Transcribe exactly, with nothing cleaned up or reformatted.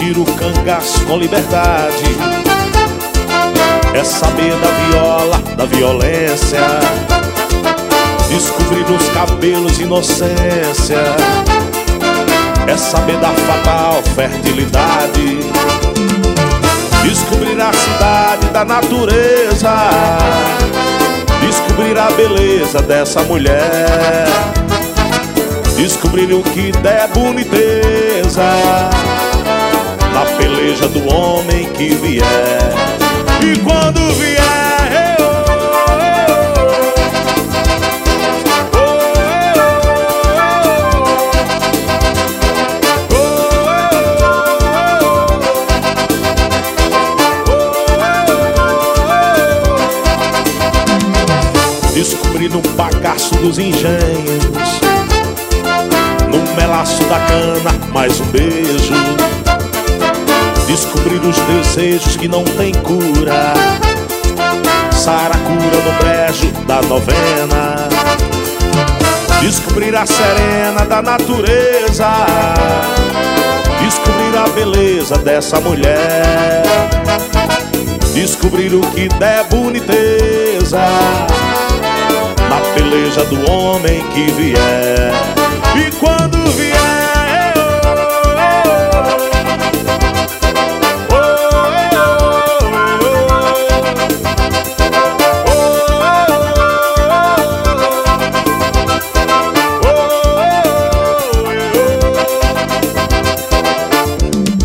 Descobrir o cangaço com liberdade é saber da viola, da violência. Descobrir os cabelos inocência é saber da fatal fertilidade. Descobrir a cidade da natureza, descobrir a beleza dessa mulher, descobrir o que der boniteza na peleja do homem que vier. E quando vier, eu, descobrir no bagaço dos engenhos, no melaço da cana, mais um beijo. Descobrir os desejos que não tem cura, saracura no brejo da novena. Descobrir a serena da natureza, descobrir a beleza dessa mulher, descobrir o que der boniteza na peleja do homem que vier.